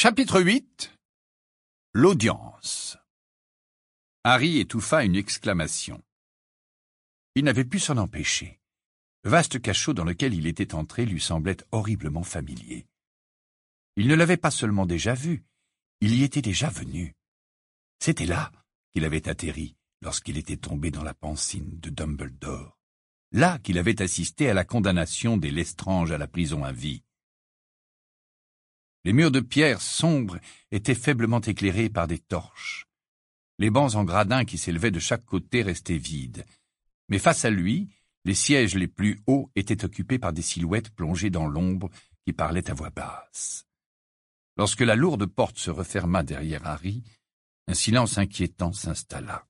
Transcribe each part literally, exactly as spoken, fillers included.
Chapitre huit. L'audience. Harry étouffa une exclamation. Il n'avait pu s'en empêcher. Le vaste cachot dans lequel il était entré lui semblait horriblement familier. Il ne l'avait pas seulement déjà vu, il y était déjà venu. C'était là qu'il avait atterri lorsqu'il était tombé dans la pancine de Dumbledore. Là qu'il avait assisté à la condamnation des Lestrange à la prison à vie. Les murs de pierre sombres étaient faiblement éclairés par des torches. Les bancs en gradin qui s'élevaient de chaque côté restaient vides. Mais face à lui, les sièges les plus hauts étaient occupés par des silhouettes plongées dans l'ombre qui parlaient à voix basse. Lorsque la lourde porte se referma derrière Harry, un silence inquiétant s'installa.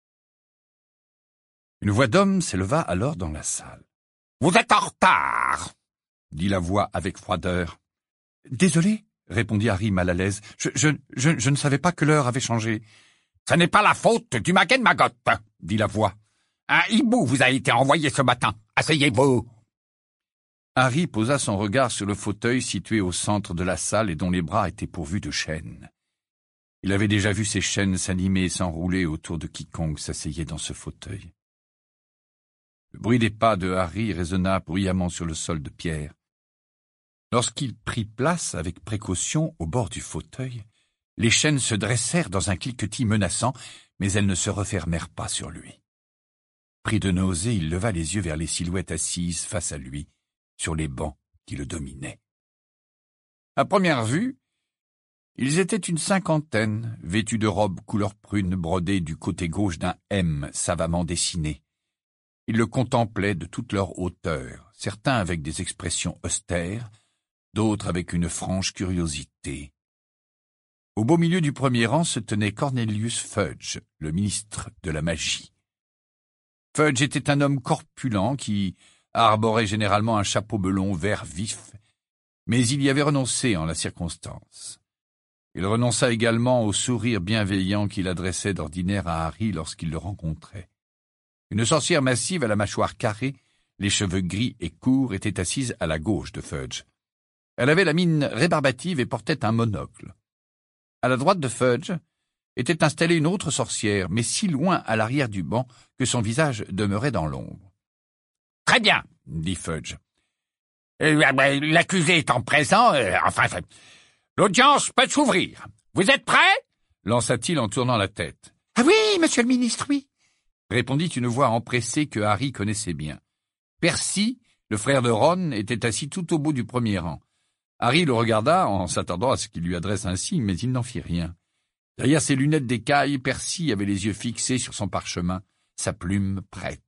Une voix d'homme s'éleva alors dans la salle. « Vous êtes en retard !» dit la voix avec froideur. « Désolé, » répondit Harry mal à l'aise. Je, je, je, je ne savais pas que l'heure avait changé. « Ce n'est pas la faute du Maguen-Magott !» dit la voix. « Un hibou vous a été envoyé ce matin. Asseyez-vous !» Harry posa son regard sur le fauteuil situé au centre de la salle et dont les bras étaient pourvus de chaînes. Il avait déjà vu ces chaînes s'animer et s'enrouler autour de quiconque s'asseyait dans ce fauteuil. Le bruit des pas de Harry résonna bruyamment sur le sol de pierre. Lorsqu'il prit place avec précaution au bord du fauteuil, les chaînes se dressèrent dans un cliquetis menaçant, mais elles ne se refermèrent pas sur lui. Pris de nausée, il leva les yeux vers les silhouettes assises face à lui, sur les bancs qui le dominaient. À première vue, ils étaient une cinquantaine, vêtus de robes couleur prune brodées du côté gauche d'un M savamment dessiné. Ils le contemplaient de toute leur hauteur, certains avec des expressions austères, d'autres avec une franche curiosité. Au beau milieu du premier rang se tenait Cornelius Fudge, le ministre de la magie. Fudge était un homme corpulent qui arborait généralement un chapeau melon vert vif, mais il y avait renoncé en la circonstance. Il renonça également au sourire bienveillant qu'il adressait d'ordinaire à Harry lorsqu'il le rencontrait. Une sorcière massive à la mâchoire carrée, les cheveux gris et courts, était assise à la gauche de Fudge. Elle avait la mine rébarbative et portait un monocle. À la droite de Fudge était installée une autre sorcière, mais si loin à l'arrière du banc que son visage demeurait dans l'ombre. « Très bien, » dit Fudge. Euh, « L'accusé étant présent, euh, enfin, l'audience peut s'ouvrir. Vous êtes prêts ?» lança-t-il en tournant la tête. « Ah oui, monsieur le ministre, oui !» répondit une voix empressée que Harry connaissait bien. Percy, le frère de Ron, était assis tout au bout du premier rang. Harry le regarda en s'attendant à ce qu'il lui adresse un signe, mais il n'en fit rien. Derrière ses lunettes d'écaille, Percy avait les yeux fixés sur son parchemin, sa plume prête.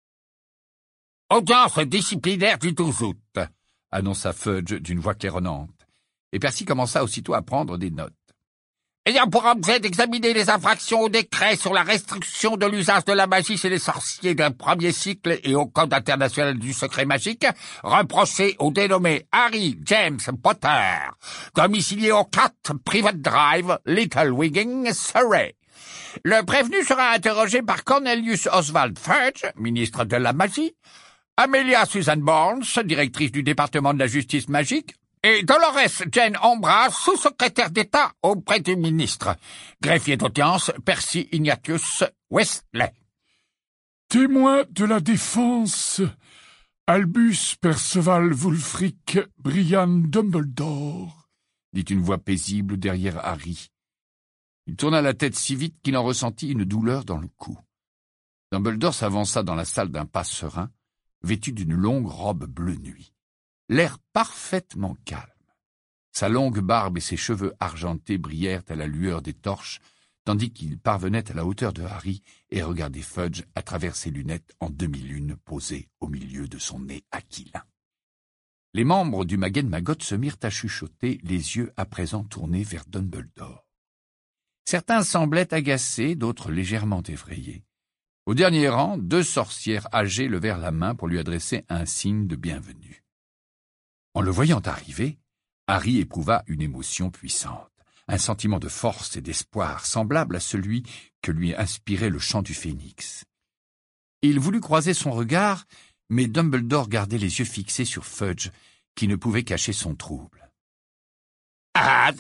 « Audience disciplinaire du douze août », annonça Fudge d'une voix claironnante, et Percy commença aussitôt à prendre des notes. Ayant pour objet d'examiner les infractions au décret sur la restriction de l'usage de la magie chez les sorciers d'un premier cycle et au Code international du secret magique, reproché au dénommé Harry James Potter, domicilié au quatre Private Drive, Little Wigging, Surrey. Le prévenu sera interrogé par Cornelius Oswald Fudge, ministre de la magie, Amelia Susan Barnes, directrice du département de la justice magique, et Dolores Jane Ombra, sous-secrétaire d'État auprès du ministre. Greffier d'audience, Percy Ignatius Wesley. Témoin de la défense, Albus Perceval Wulfric Brian Dumbledore, dit une voix paisible derrière Harry. Il tourna la tête si vite qu'il en ressentit une douleur dans le cou. Dumbledore s'avança dans la salle d'un pas serein, vêtu d'une longue robe bleu nuit. L'air parfaitement calme. Sa longue barbe et ses cheveux argentés brillèrent à la lueur des torches, tandis qu'il parvenait à la hauteur de Harry et regardait Fudge à travers ses lunettes en demi-lune posées au milieu de son nez aquilin. Les membres du Maguen-Magott se mirent à chuchoter, les yeux à présent tournés vers Dumbledore. Certains semblaient agacés, d'autres légèrement effrayés. Au dernier rang, deux sorcières âgées levèrent la main pour lui adresser un signe de bienvenue. En le voyant arriver, Harry éprouva une émotion puissante, un sentiment de force et d'espoir semblable à celui que lui inspirait le chant du phénix. Il voulut croiser son regard, mais Dumbledore gardait les yeux fixés sur Fudge, qui ne pouvait cacher son trouble. « Ah,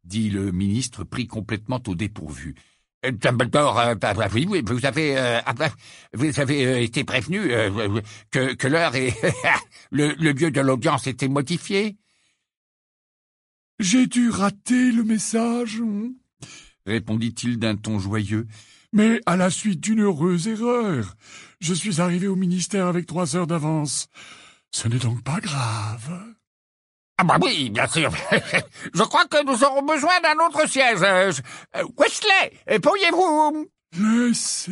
dit le ministre pris complètement au dépourvu. « Dumbledore, euh, bah, bah, oui, oui, vous avez, euh, vous avez euh, été prévenu euh, que, que l'heure et le, le lieu de l'audience était modifié ?» « J'ai dû rater le message, répondit-il d'un ton joyeux. Mais à la suite d'une heureuse erreur, je suis arrivé au ministère avec trois heures d'avance. Ce n'est donc pas grave. » Ah bah oui, bien sûr. Je crois que nous aurons besoin d'un autre siège. Euh, Weasley, pourriez-vous... Laissez,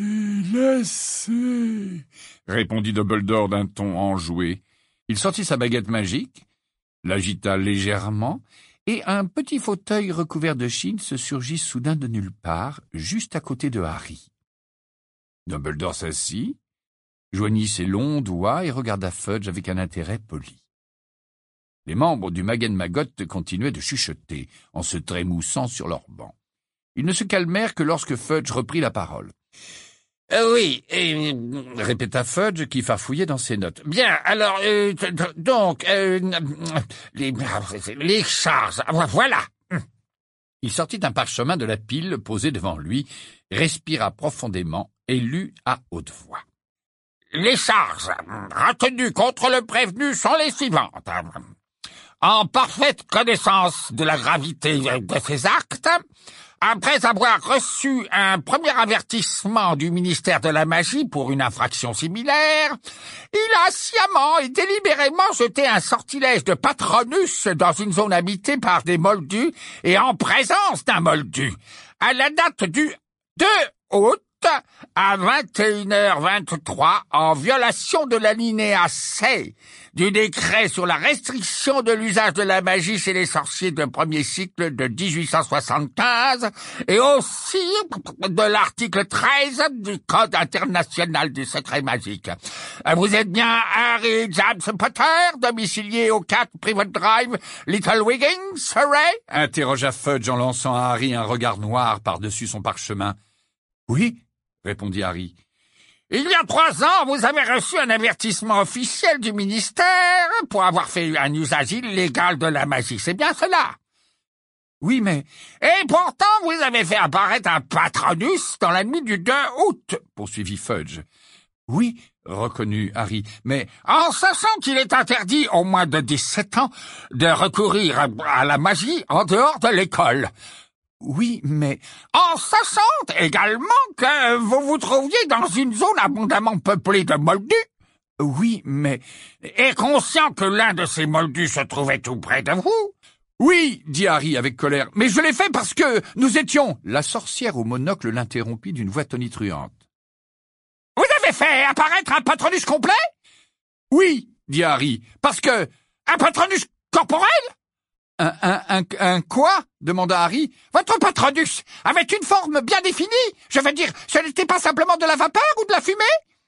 laissez, répondit Dumbledore d'un ton enjoué. Il sortit sa baguette magique, l'agita légèrement, et un petit fauteuil recouvert de chine se surgit soudain de nulle part, juste à côté de Harry. Dumbledore s'assit, joignit ses longs doigts et regarda Fudge avec un intérêt poli. Les membres du Magen-Maggot continuaient de chuchoter, en se trémoussant sur leurs bancs. Ils ne se calmèrent que lorsque Fudge reprit la parole. Euh, oui, et... répéta Fudge, qui farfouillait dans ses notes. Bien, alors, euh, donc, euh, les, les charges, voilà. Il sortit un parchemin de la pile posé devant lui, respira profondément et lut à haute voix. Les charges retenues contre le prévenu sont les suivantes. En parfaite connaissance de la gravité de ses actes, après avoir reçu un premier avertissement du ministère de la Magie pour une infraction similaire, il a sciemment et délibérément jeté un sortilège de Patronus dans une zone habitée par des moldus et en présence d'un moldu, à la date du deux août à vingt et une heures vingt-trois, en violation de l'alinéa C du décret sur la restriction de l'usage de la magie chez les sorciers de premier cycle de dix-huit cent soixante-quinze et aussi de l'article treize du Code international du secret magique. Vous êtes bien Harry James Potter, domicilié au quatre Privet Drive, Little Wiggins, Surrey? Interrogea Fudge en lançant à Harry un regard noir par-dessus son parchemin. Oui, répondit Harry. Il y a trois ans, vous avez reçu un avertissement officiel du ministère pour avoir fait un usage illégal de la magie. C'est bien cela? Oui, mais... Et pourtant, vous avez fait apparaître un Patronus dans la nuit du deux août, poursuivit Fudge. Oui, reconnut Harry, mais... En sachant qu'il est interdit aux moins de dix-sept ans de recourir à la magie en dehors de l'école. Oui, mais... En sachant également que vous vous trouviez dans une zone abondamment peuplée de moldus. Oui, mais... Et conscient que l'un de ces moldus se trouvait tout près de vous. Oui, dit Harry avec colère, mais je l'ai fait parce que nous étions... La sorcière au monocle l'interrompit d'une voix tonitruante. Vous avez fait apparaître un Patronus complet? Oui, dit Harry, parce que... Un Patronus corporel? Un, un, un, un quoi? demanda Harry. Votre Patronus avait une forme bien définie. Je veux dire, ce n'était pas simplement de la vapeur ou de la fumée?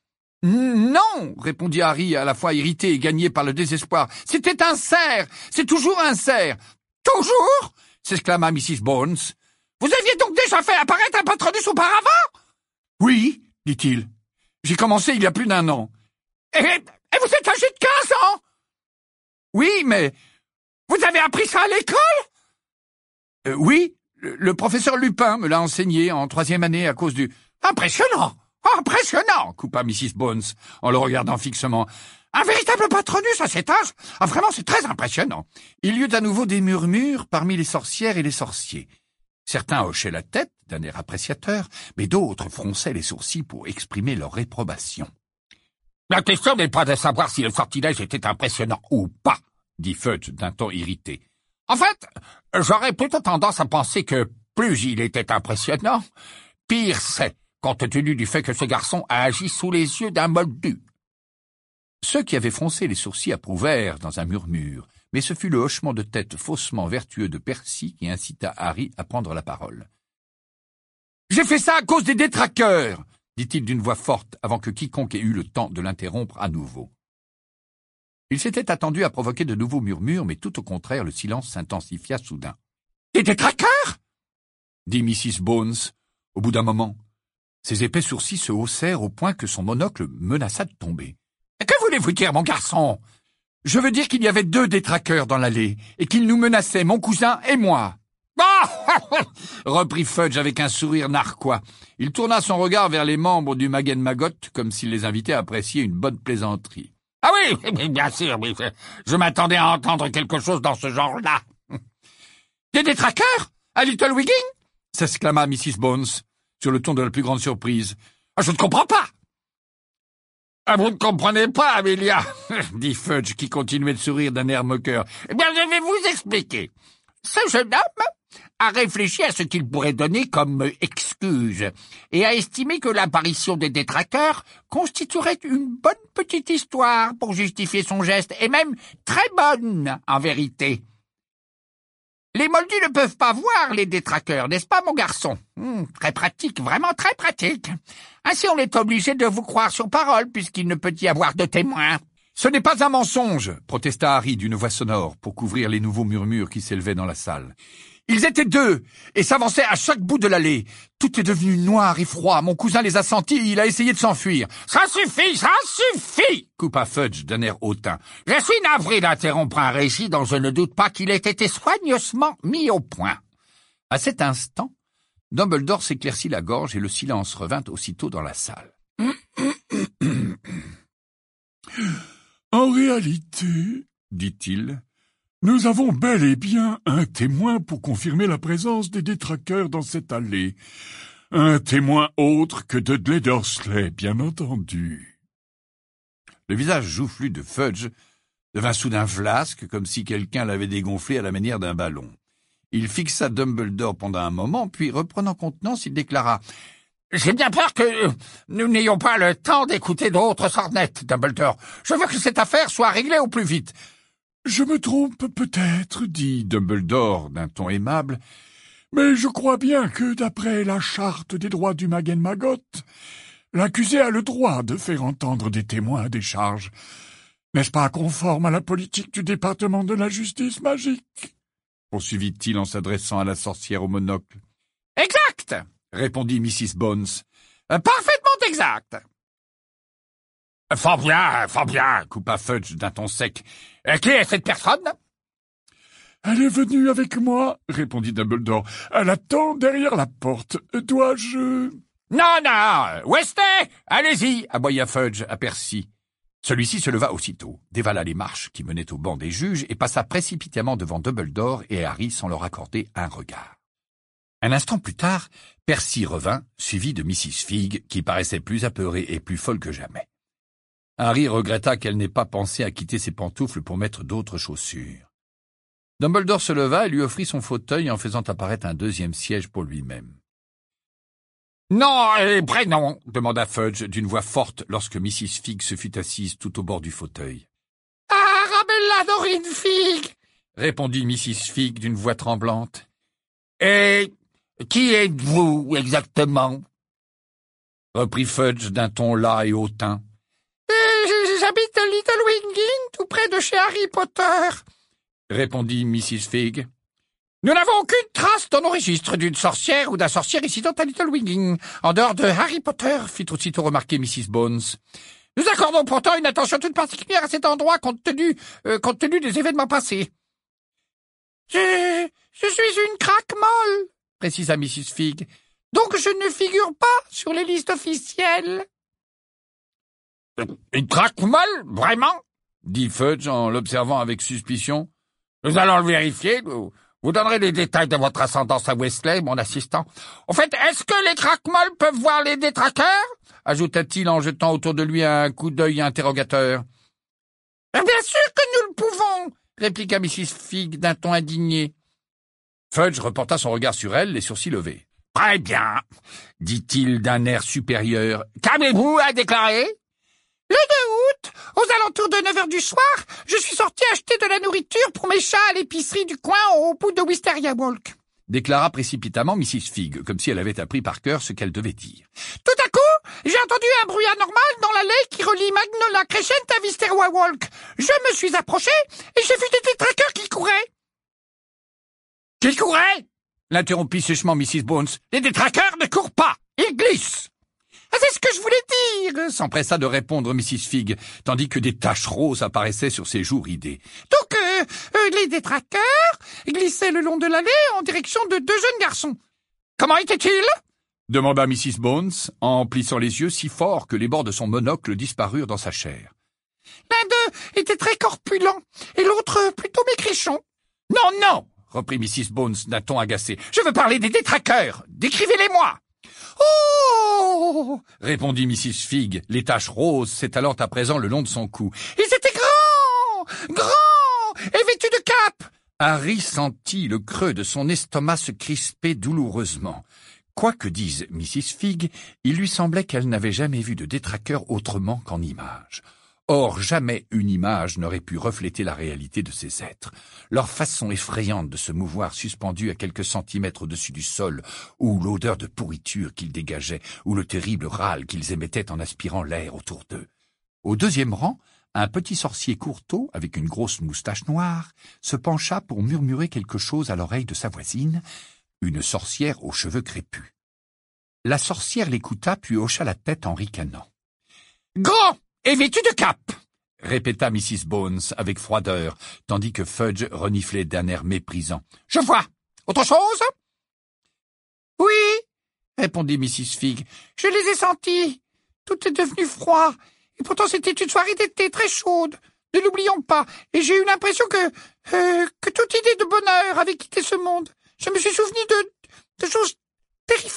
Non, répondit Harry, à la fois irrité et gagné par le désespoir. C'était un cerf. C'est toujours un cerf. Toujours? S'exclama missus Bones. Vous aviez donc déjà fait apparaître un Patronus auparavant? Oui, dit-il. J'ai commencé il y a plus d'un an. Et, et vous êtes âgé de quinze ans? Oui, mais... Vous avez appris ça à l'école? euh, Oui, le, le professeur Lupin me l'a enseigné en troisième année à cause du... Impressionnant! Impressionnant! Coupa missus Bones en le regardant fixement. Un véritable Patronus à cet âge? Ah, vraiment, c'est très impressionnant. Il y eut à nouveau des murmures parmi les sorcières et les sorciers. Certains hochaient la tête d'un air appréciateur, mais d'autres fronçaient les sourcils pour exprimer leur réprobation. La question n'est pas de savoir si le sortilège était impressionnant ou pas, dit Fudge d'un ton irrité. En fait, j'aurais plutôt tendance à penser que plus il était impressionnant, pire c'est, compte tenu du fait que ce garçon a agi sous les yeux d'un moldu. Ceux qui avaient froncé les sourcils approuvèrent dans un murmure, mais ce fut le hochement de tête faussement vertueux de Percy qui incita Harry à prendre la parole. « J'ai fait ça à cause des détraqueurs !» dit-il d'une voix forte avant que quiconque ait eu le temps de l'interrompre à nouveau. Il s'était attendu à provoquer de nouveaux murmures, mais tout au contraire, le silence s'intensifia soudain. « Des détraqueurs » dit missus Bones, au bout d'un moment. Ses épais sourcils se haussèrent au point que son monocle menaça de tomber. « Que voulez-vous dire, mon garçon ?»« Je veux dire qu'il y avait deux détraqueurs dans l'allée, et qu'ils nous menaçaient, mon cousin et moi. »« Oh, reprit Fudge avec un sourire narquois. Il tourna son regard vers les membres du Magen Magot, comme s'il les invitait à apprécier une bonne plaisanterie. Ah oui, bien sûr, oui. Je m'attendais à entendre quelque chose dans ce genre-là. Des détraqueurs à Little Wiggin s'exclama missus Bones, sur le ton de la plus grande surprise. Ah, je ne comprends pas. Ah, vous ne comprenez pas, Amelia, dit Fudge, qui continuait de sourire d'un air moqueur. Eh bien, je vais vous expliquer. Ce jeune homme a réfléchi à ce qu'il pourrait donner comme excuse et a estimé que l'apparition des détraqueurs constituerait une bonne petite histoire pour justifier son geste, et même très bonne, en vérité. Les moldus ne peuvent pas voir les détraqueurs, n'est-ce pas, mon garçon? Hum, Très pratique, vraiment très pratique. Ainsi, on est obligé de vous croire sur parole, puisqu'il ne peut y avoir de témoins. Ce n'est pas un mensonge, protesta Harry d'une voix sonore pour couvrir les nouveaux murmures qui s'élevaient dans la salle. Ils étaient deux et s'avançaient à chaque bout de l'allée. Tout est devenu noir et froid. Mon cousin les a sentis et il a essayé de s'enfuir. « Ça suffit, ça suffit !» coupa Fudge d'un air hautain. « Je suis navré d'interrompre un récit dont je ne doute pas qu'il ait été soigneusement mis au point. » À cet instant, Dumbledore s'éclaircit la gorge et le silence revint aussitôt dans la salle. En réalité, dit-il, nous avons bel et bien un témoin pour confirmer la présence des détraqueurs dans cette allée. Un témoin autre que Dudley Dursley, bien entendu. Le visage joufflu de Fudge devint soudain flasque, comme si quelqu'un l'avait dégonflé à la manière d'un ballon. Il fixa Dumbledore pendant un moment, puis, reprenant contenance, il déclara « J'ai bien peur que nous n'ayons pas le temps d'écouter d'autres sornettes, Dumbledore. Je veux que cette affaire soit réglée au plus vite. » « Je me trompe peut-être, dit Dumbledore d'un ton aimable, mais je crois bien que, d'après la charte des droits du Magen Magot, l'accusé a le droit de faire entendre des témoins à des charges. N'est-ce pas conforme à la politique du département de la justice magique ?» poursuivit-il en s'adressant à la sorcière au monocle. « Exact !» répondit missus Bones. « Parfaitement exact !»« Fort bien, fort bien !» coupa Fudge d'un ton sec. « Qui est cette personne ?»« Elle est venue avec moi, » répondit Dumbledore. « Elle attend derrière la porte. Dois-je... » »« Non, non, Wesley, allez-y !» aboya Fudge à Percy. Celui-ci se leva aussitôt, dévala les marches qui menaient au banc des juges et passa précipitamment devant Dumbledore et Harry sans leur accorder un regard. Un instant plus tard, Percy revint, suivi de missus Figg, qui paraissait plus apeurée et plus folle que jamais. Harry regretta qu'elle n'ait pas pensé à quitter ses pantoufles pour mettre d'autres chaussures. Dumbledore se leva et lui offrit son fauteuil en faisant apparaître un deuxième siège pour lui-même. « Non, et prénom !» demanda Fudge d'une voix forte lorsque missus Figg se fut assise tout au bord du fauteuil. « Arabella Dorine Figg !» répondit missus Figg d'une voix tremblante. « Et qui êtes-vous exactement ?» reprit Fudge d'un ton las et hautain. J'habite à Little Winging, tout près de chez Harry Potter, répondit missus Figg. Nous n'avons aucune trace dans nos registres d'une sorcière ou d'un sorcier résidant à Little Winging, en dehors de Harry Potter, fit aussitôt remarquer missus Bones. Nous accordons pourtant une attention toute particulière à cet endroit compte tenu, euh, compte tenu des événements passés. Je, je suis une craque molle, précisa missus Figg, donc je ne figure pas sur les listes officielles. Une craque molle, vraiment? dit Fudge en l'observant avec suspicion. Nous allons le vérifier. Vous donnerez les détails de votre ascendance à Wesley, mon assistant. Au fait, est-ce que les craques molles peuvent voir les détraqueurs? Ajouta-t-il en jetant autour de lui un coup d'œil interrogateur. Bien sûr que nous le pouvons, répliqua missus Figg d'un ton indigné. Fudge reporta son regard sur elle, les sourcils levés. Très bien, dit-il d'un air supérieur. Qu'avez-vous à déclarer? Le deux août, aux alentours de neuf heures du soir, je suis sorti acheter de la nourriture pour mes chats à l'épicerie du coin au bout de Wisteria Walk, déclara précipitamment missus Figg, comme si elle avait appris par cœur ce qu'elle devait dire. Tout à coup, j'ai entendu un bruit anormal dans l'allée qui relie Magnolia Crescent à Wisteria Walk. Je me suis approché et j'ai vu des détraqueurs qui couraient. Qui couraient? L'interrompit sèchement missus Bones. Les détraqueurs ne courent pas, ils glissent. Ah, c'est ce que je voulais dire, s'empressa de répondre missus Figg, tandis que des taches roses apparaissaient sur ses joues ridées. Donc, euh, euh, les détraqueurs glissaient le long de l'allée en direction de deux jeunes garçons. Comment étaient-ils? Demanda missus Bones, en plissant les yeux si fort que les bords de son monocle disparurent dans sa chair. L'un d'eux était très corpulent, et l'autre plutôt maigrichon. Non, non, reprit missus Bones d'un ton agacé. Je veux parler des détraqueurs. Décrivez-les-moi. Oh, répondit missus Figg, les taches roses s'étalant à présent le long de son cou. Ils étaient grands, grands, et vêtus de capes. Harry sentit le creux de son estomac se crisper douloureusement. Quoi que dise missus Figg, il lui semblait qu'elle n'avait jamais vu de détraqueur autrement qu'en image. Or, jamais une image n'aurait pu refléter la réalité de ces êtres. Leur façon effrayante de se mouvoir suspendue à quelques centimètres au-dessus du sol, ou l'odeur de pourriture qu'ils dégageaient, ou le terrible râle qu'ils émettaient en aspirant l'air autour d'eux. Au deuxième rang, un petit sorcier courteau, avec une grosse moustache noire, se pencha pour murmurer quelque chose à l'oreille de sa voisine, une sorcière aux cheveux crépus. La sorcière l'écouta puis hocha la tête en ricanant. « Grand et vêtu de capes !» répéta missus Bones avec froideur, tandis que Fudge reniflait d'un air méprisant. « Je vois. Autre chose ?»« Oui, répondit missus Figg. Je les ai sentis. Tout est devenu froid. Et pourtant c'était une soirée d'été très chaude. Ne l'oublions pas. Et j'ai eu l'impression que, euh, que toute idée de bonheur avait quitté ce monde. Je me suis souvenu de, de choses terrifiantes. »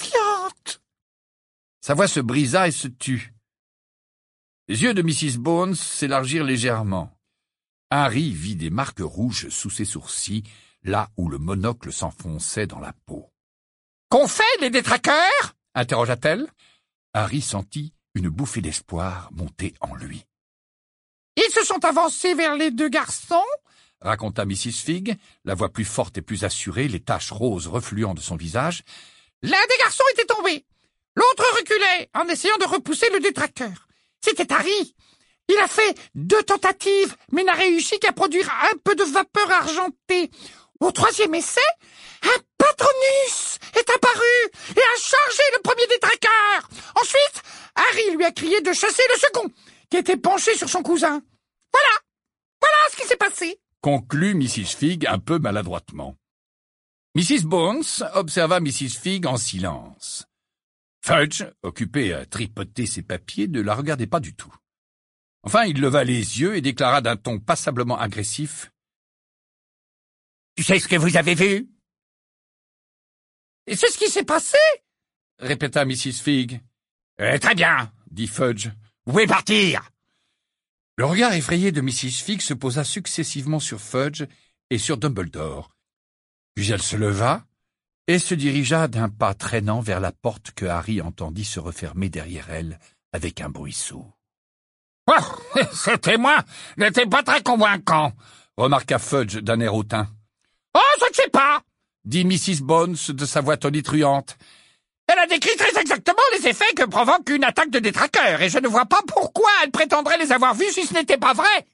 Sa voix se brisa et se tut. Les yeux de missus Bones s'élargirent légèrement. Harry vit des marques rouges sous ses sourcils, là où le monocle s'enfonçait dans la peau. « Qu'ont fait les détraqueurs ?» interrogea-t-elle. Harry sentit une bouffée d'espoir monter en lui. « Ils se sont avancés vers les deux garçons ?» raconta missus Figg, la voix plus forte et plus assurée, les taches roses refluant de son visage. « L'un des garçons était tombé. L'autre reculait en essayant de repousser le détraqueur. C'était Harry. Il a fait deux tentatives, mais n'a réussi qu'à produire un peu de vapeur argentée. Au troisième essai, un Patronus est apparu et a chargé le premier détraqueur. Ensuite, Harry lui a crié de chasser le second, qui était penché sur son cousin. Voilà, voilà ce qui s'est passé. » conclut missus Figg un peu maladroitement. missus Bones observa missus Figg en silence. Fudge, occupé à tripoter ses papiers, ne la regardait pas du tout. Enfin, il leva les yeux et déclara d'un ton passablement agressif. « Tu sais ce que vous avez vu ?»« Et c'est ce qui s'est passé ?» répéta missus Figg. Euh, « Très bien, » dit Fudge. « Vous pouvez partir !» Le regard effrayé de missus Figg se posa successivement sur Fudge et sur Dumbledore. Puis elle se leva et se dirigea d'un pas traînant vers la porte que Harry entendit se refermer derrière elle avec un bruit sourd. Oh, « Ce témoin n'était pas très convaincant, » remarqua Fudge d'un air hautain. « Oh, je ne sais pas, » dit missus Bones de sa voix tonitruante. « Elle a décrit très exactement les effets que provoque une attaque de détraqueurs, et je ne vois pas pourquoi elle prétendrait les avoir vus si ce n'était pas vrai.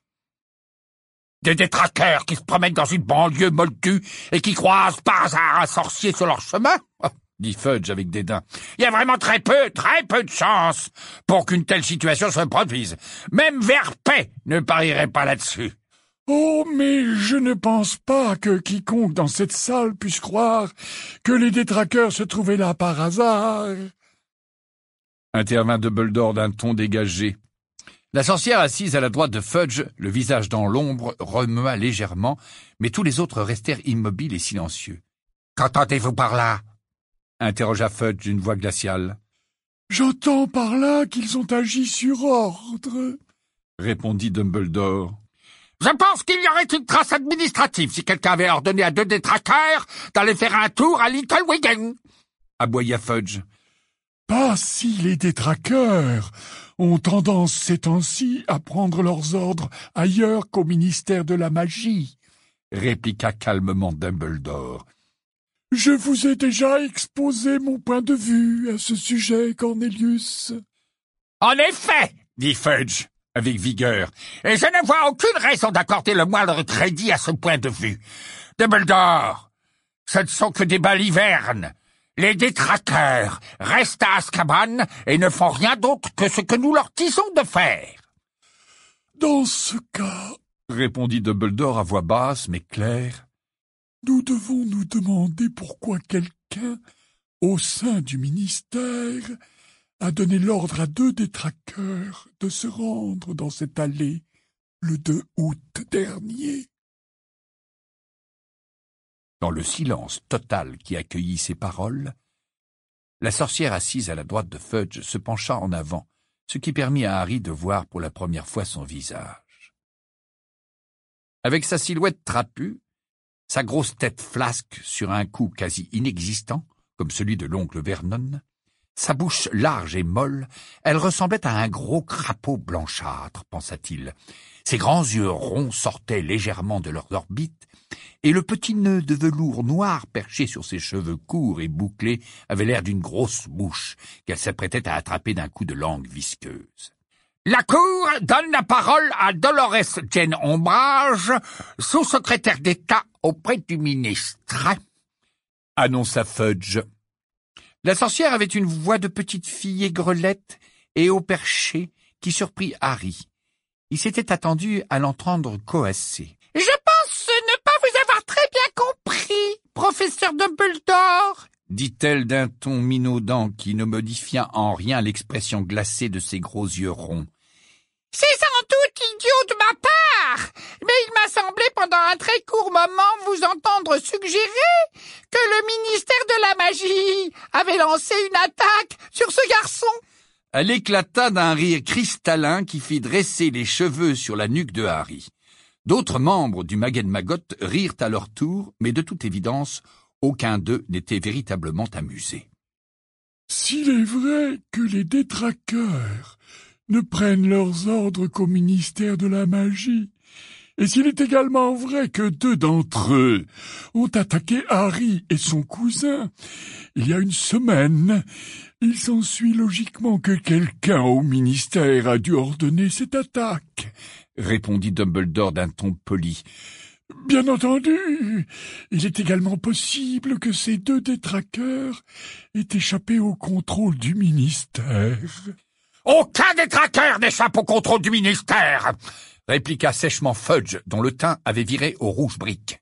Des détraqueurs qui se promènent dans une banlieue moldue et qui croisent par hasard un sorcier sur leur chemin, oh, dit Fudge avec dédain. Il y a vraiment très peu, très peu de chance pour qu'une telle situation se produise. Même Verpet ne parierait pas là-dessus. » Oh, mais je ne pense pas que quiconque dans cette salle puisse croire que les détraqueurs se trouvaient là par hasard. Intervint Dumbledore d'un ton dégagé. La sorcière assise à la droite de Fudge, le visage dans l'ombre, remua légèrement, mais tous les autres restèrent immobiles et silencieux. « Qu'entendez-vous par là ?» interrogea Fudge d'une voix glaciale. « J'entends par là qu'ils ont agi sur ordre, » répondit Dumbledore. « Je pense qu'il y aurait une trace administrative si quelqu'un avait ordonné à deux détraqueurs d'aller faire un tour à Little Wigan. » aboya Fudge. « Pas si les détraqueurs ont tendance ces temps-ci à prendre leurs ordres ailleurs qu'au ministère de la magie, » répliqua calmement Dumbledore. « Je vous ai déjà exposé mon point de vue à ce sujet, Cornelius. »« En effet, » dit Fudge avec vigueur, « et je ne vois aucune raison d'accorder le moindre crédit à ce point de vue. Dumbledore, ce ne sont que des balivernes. Les détraqueurs restent à Azkaban et ne font rien d'autre que ce que nous leur disons de faire. Dans ce cas, répondit Dumbledore à voix basse mais claire, nous devons nous demander pourquoi quelqu'un, au sein du ministère, a donné l'ordre à deux détraqueurs de se rendre dans cette allée le deux août dernier. Dans le silence total qui accueillit ces paroles, la sorcière assise à la droite de Fudge se pencha en avant, ce qui permit à Harry de voir pour la première fois son visage. Avec sa silhouette trapue, sa grosse tête flasque sur un cou quasi inexistant, comme celui de l'oncle Vernon, sa bouche large et molle, elle ressemblait à un gros crapaud blanchâtre, pensa-t-il. Ses grands yeux ronds sortaient légèrement de leur orbite, et le petit nœud de velours noir perché sur ses cheveux courts et bouclés avait l'air d'une grosse mouche qu'elle s'apprêtait à attraper d'un coup de langue visqueuse. La Cour donne la parole à Dolores Jane Ombrage, sous-secrétaire d'État auprès du ministre, annonça Fudge. La sorcière avait une voix de petite fille aigrelette et au perché qui surprit Harry. Il s'était attendu à l'entendre coasser. « Je pense ne pas vous avoir très bien compris, professeur Dumbledore !» dit-elle d'un ton minaudant qui ne modifia en rien l'expression glacée de ses gros yeux ronds. « C'est sans doute idiot de ma part, mais il m'a semblé pendant un très court moment vous entendre suggérer que le ministère de la Magie avait lancé une attaque sur ce garçon. » Elle éclata d'un rire cristallin qui fit dresser les cheveux sur la nuque de Harry. D'autres membres du Maguen-Magott rirent à leur tour, mais de toute évidence, aucun d'eux n'était véritablement amusé. « S'il est vrai que les détraqueurs ne prennent leurs ordres qu'au ministère de la Magie, et s'il est également vrai que deux d'entre eux ont attaqué Harry et son cousin il y a une semaine, il s'ensuit logiquement que quelqu'un au ministère a dû ordonner cette attaque, » répondit Dumbledore d'un ton poli. « Bien entendu, il est également possible que ces deux détraqueurs aient échappé au contrôle du ministère. » « Aucun détraqueur n'échappe au contrôle du ministère !» répliqua sèchement Fudge, dont le teint avait viré au rouge brique.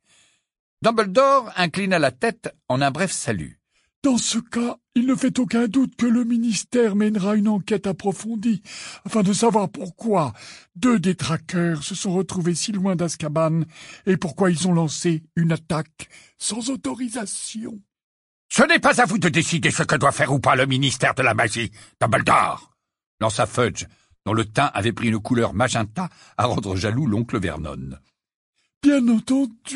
Dumbledore inclina la tête en un bref salut. « Dans ce cas, il ne fait aucun doute que le ministère mènera une enquête approfondie afin de savoir pourquoi deux détraqueurs se sont retrouvés si loin d'Azkaban et pourquoi ils ont lancé une attaque sans autorisation. »« Ce n'est pas à vous de décider ce que doit faire ou pas le ministère de la Magie, Dumbledore !» lança Fudge, dont le teint avait pris une couleur magenta à rendre jaloux l'oncle Vernon. « Bien entendu, »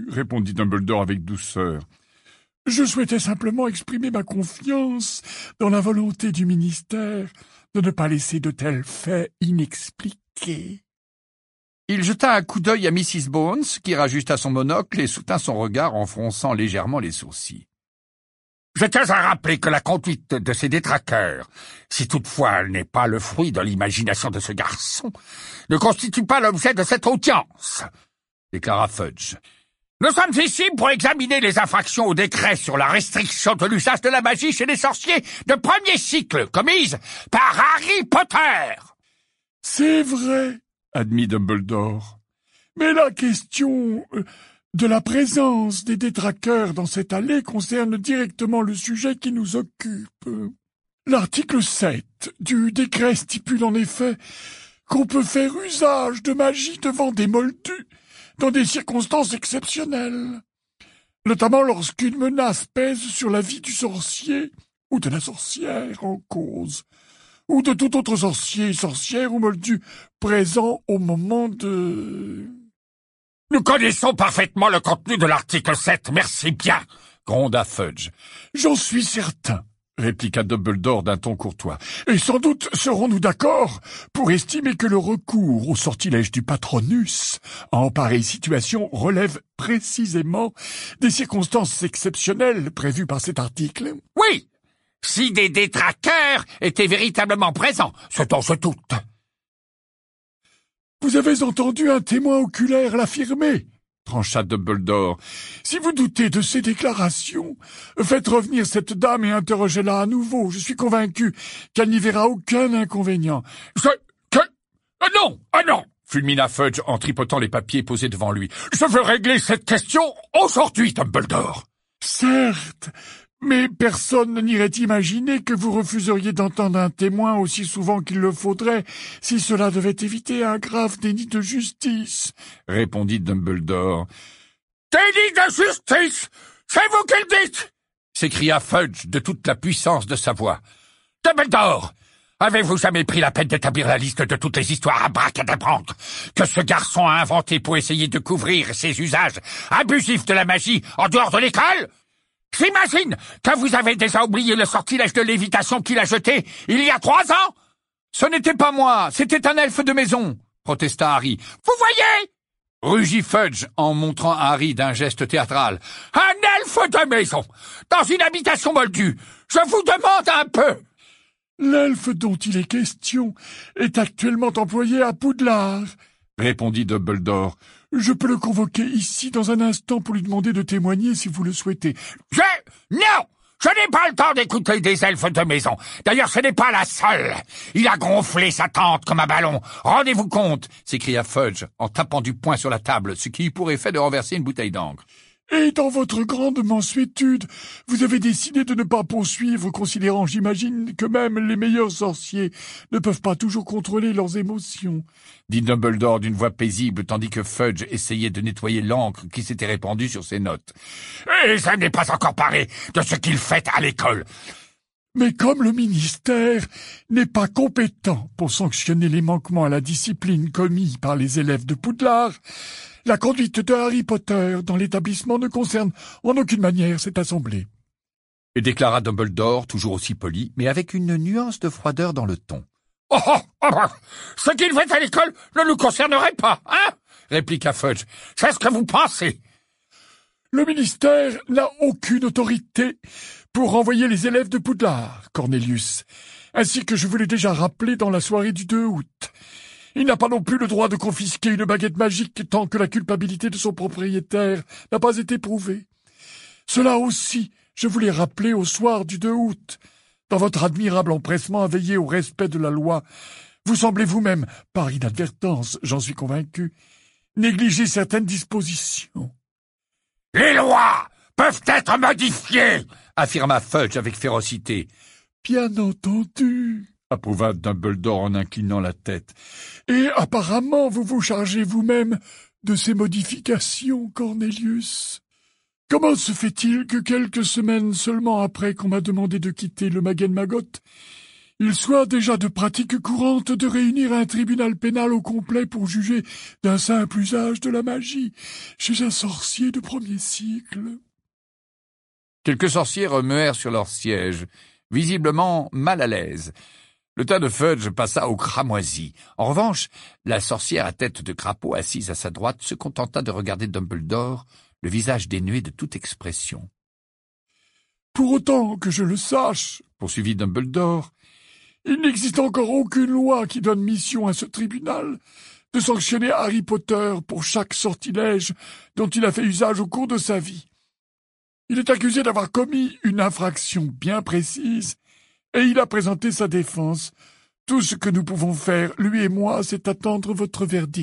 répondit Dumbledore avec douceur. « Je souhaitais simplement exprimer ma confiance dans la volonté du ministère de ne pas laisser de tels faits inexpliqués. » Il jeta un coup d'œil à missus Bones, qui rajusta son monocle et soutint son regard en fronçant légèrement les sourcils. Je tiens à rappeler que la conduite de ces détraqueurs, si toutefois elle n'est pas le fruit de l'imagination de ce garçon, ne constitue pas l'objet de cette audience, déclara Fudge. Nous sommes ici pour examiner les infractions au décret sur la restriction de l'usage de la magie chez les sorciers de premier cycle commises par Harry Potter. « C'est vrai, » admit Dumbledore. « Mais la question de la présence des détraqueurs dans cette allée concerne directement le sujet qui nous occupe. L'article sept du décret stipule en effet qu'on peut faire usage de magie devant des moldus dans des circonstances exceptionnelles, notamment lorsqu'une menace pèse sur la vie du sorcier ou de la sorcière en cause, ou de tout autre sorcier, sorcière ou moldu présent au moment de... Nous connaissons parfaitement le contenu de l'article sept, merci bien, gronda Fudge. J'en suis certain, répliqua Dumbledore d'un ton courtois. Et sans doute serons-nous d'accord pour estimer que le recours au sortilège du Patronus en pareille situation relève précisément des circonstances exceptionnelles prévues par cet article. Oui, si des détraqueurs étaient véritablement présents, ce dont se doute. Vous avez entendu un témoin oculaire l'affirmer, trancha Dumbledore. Si vous doutez de ces déclarations, faites revenir cette dame et interrogez-la à nouveau. Je suis convaincu qu'elle n'y verra aucun inconvénient. Je... Que... Ah non, ah non, fulmina Fudge en tripotant les papiers posés devant lui. Je veux régler cette question aujourd'hui, Dumbledore. Certes, mais personne n'irait imaginer que vous refuseriez d'entendre un témoin aussi souvent qu'il le faudrait si cela devait éviter un grave déni de justice, répondit Dumbledore. Déni de justice? C'est vous qui le dites? S'écria Fudge de toute la puissance de sa voix. Dumbledore, avez-vous jamais pris la peine d'établir la liste de toutes les histoires abracadabrantes que ce garçon a inventées pour essayer de couvrir ses usages abusifs de la magie en dehors de l'école? J'imagine que vous avez déjà oublié le sortilège de lévitation qu'il a jeté il y a trois ans. Ce n'était pas moi, c'était un elfe de maison, protesta Harry. Vous voyez? Rugit Fudge en montrant à Harry d'un geste théâtral. Un elfe de maison, dans une habitation moldue. Je vous demande un peu. L'elfe dont il est question est actuellement employé à Poudlard, répondit Dumbledore. Je peux le convoquer ici dans un instant pour lui demander de témoigner si vous le souhaitez. Je... Non! Je n'ai pas le temps d'écouter des elfes de maison. D'ailleurs, ce n'est pas la seule. Il a gonflé sa tente comme un ballon. Rendez-vous compte, s'écria Fudge en tapant du poing sur la table, ce qui eut pour effet de renverser une bouteille d'encre. Et dans votre grande mansuétude, vous avez décidé de ne pas poursuivre, considérant, j'imagine, que même les meilleurs sorciers ne peuvent pas toujours contrôler leurs émotions, dit Dumbledore d'une voix paisible, tandis que Fudge essayait de nettoyer l'encre qui s'était répandue sur ses notes. Et ça n'est pas encore parlé de ce qu'il fait à l'école. Mais comme le ministère n'est pas compétent pour sanctionner les manquements à la discipline commis par les élèves de Poudlard, la conduite de Harry Potter dans l'établissement ne concerne en aucune manière cette assemblée. Et déclara Dumbledore, toujours aussi poli, mais avec une nuance de froideur dans le ton. Oh, oh, oh, ce qu'il fait à l'école ne nous concernerait pas, hein? Répliqua Fudge. C'est ce que vous pensez. Le ministère n'a aucune autorité pour renvoyer les élèves de Poudlard, Cornelius, ainsi que je vous l'ai déjà rappelé dans la soirée du deux août. Il n'a pas non plus le droit de confisquer une baguette magique tant que la culpabilité de son propriétaire n'a pas été prouvée. Cela aussi, je vous l'ai rappelé au soir du deux août. Dans votre admirable empressement à veiller au respect de la loi, vous semblez vous-même, par inadvertance, j'en suis convaincu, négliger certaines dispositions. « Les lois peuvent être modifiées !» affirma Fudge avec férocité. « Bien entendu !» approuva Dumbledore en inclinant la tête. « Et apparemment vous vous chargez vous-même de ces modifications, Cornelius. Comment se fait-il que quelques semaines seulement après qu'on m'a demandé de quitter le Magen-Maggot, il soit déjà de pratique courante de réunir un tribunal pénal au complet pour juger d'un simple usage de la magie chez un sorcier de premier cycle ?» Quelques sorciers remuèrent sur leur siège, visiblement mal à l'aise. Le tas de Fudge passa au cramoisi. En revanche, la sorcière à tête de crapaud assise à sa droite se contenta de regarder Dumbledore, le visage dénué de toute expression. « Pour autant que je le sache, poursuivit Dumbledore, il n'existe encore aucune loi qui donne mission à ce tribunal de sanctionner Harry Potter pour chaque sortilège dont il a fait usage au cours de sa vie. Il est accusé d'avoir commis une infraction bien précise et il a présenté sa défense. Tout ce que nous pouvons faire, lui et moi, c'est attendre votre verdict. »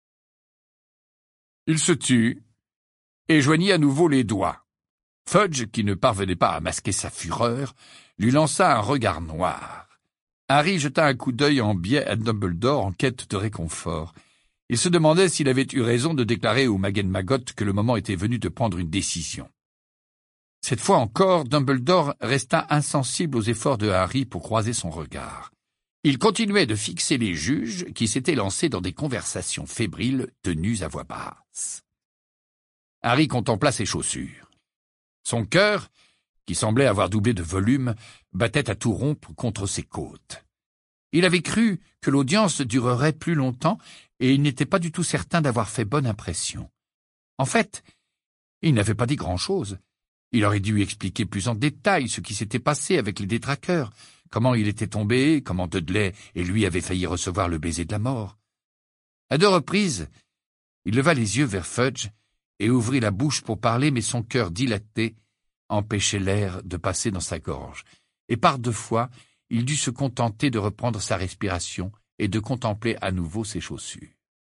Il se tut et joignit à nouveau les doigts. Fudge, qui ne parvenait pas à masquer sa fureur, lui lança un regard noir. Harry jeta un coup d'œil en biais à Dumbledore en quête de réconfort. Il se demandait s'il avait eu raison de déclarer au Magen-Maggot que le moment était venu de prendre une décision. Cette fois encore, Dumbledore resta insensible aux efforts de Harry pour croiser son regard. Il continuait de fixer les juges qui s'étaient lancés dans des conversations fébriles tenues à voix basse. Harry contempla ses chaussures. Son cœur, qui semblait avoir doublé de volume, battait à tout rompre contre ses côtes. Il avait cru que l'audience durerait plus longtemps et il n'était pas du tout certain d'avoir fait bonne impression. En fait, il n'avait pas dit grand-chose. Il aurait dû expliquer plus en détail ce qui s'était passé avec les détraqueurs, comment il était tombé, comment Dudley et lui avaient failli recevoir le baiser de la mort. À deux reprises, Il leva les yeux vers Fudge et ouvrit la bouche pour parler, mais son cœur dilaté empêchait l'air de passer dans sa gorge. Et par deux fois, il dut se contenter de reprendre sa respiration et de contempler à nouveau ses chaussures.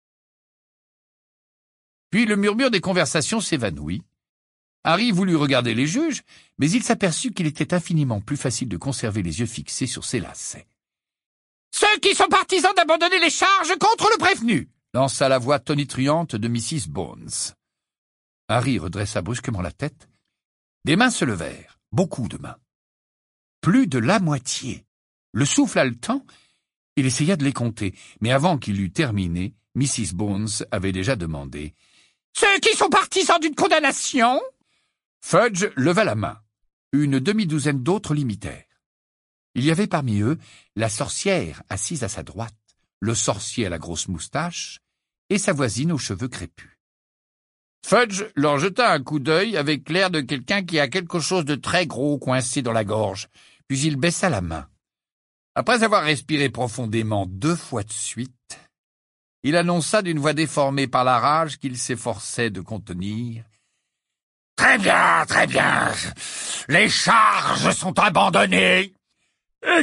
Puis le murmure des conversations s'évanouit. Harry voulut regarder les juges, mais il s'aperçut qu'il était infiniment plus facile de conserver les yeux fixés sur ses lacets. « Ceux qui sont partisans d'abandonner les charges contre le prévenu !» lança la voix tonitruante de missus Bones. Harry redressa brusquement la tête. Des mains se levèrent, beaucoup de mains. Plus de la moitié. Le souffle haletant, il essaya de les compter, mais avant qu'il eût terminé, missus Bones avait déjà demandé « Ceux qui sont partisans d'une condamnation ?» Fudge leva la main. Une demi-douzaine d'autres l'imitèrent. Il y avait parmi eux la sorcière assise à sa droite, le sorcier à la grosse moustache et sa voisine aux cheveux crépus. Fudge leur jeta un coup d'œil avec l'air de quelqu'un qui a quelque chose de très gros coincé dans la gorge, puis il baissa la main. Après avoir respiré profondément deux fois de suite, il annonça d'une voix déformée par la rage qu'il s'efforçait de contenir. « Très bien, très bien. Les charges sont abandonnées. »« Excellent !»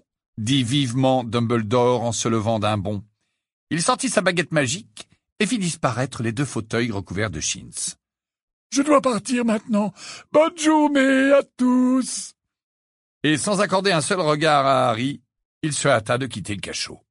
dit vivement Dumbledore en se levant d'un bond. Il sortit sa baguette magique et fit disparaître les deux fauteuils recouverts de chintz. « Je dois partir maintenant. Bonne journée à tous !» Et sans accorder un seul regard à Harry, il se hâta de quitter le cachot.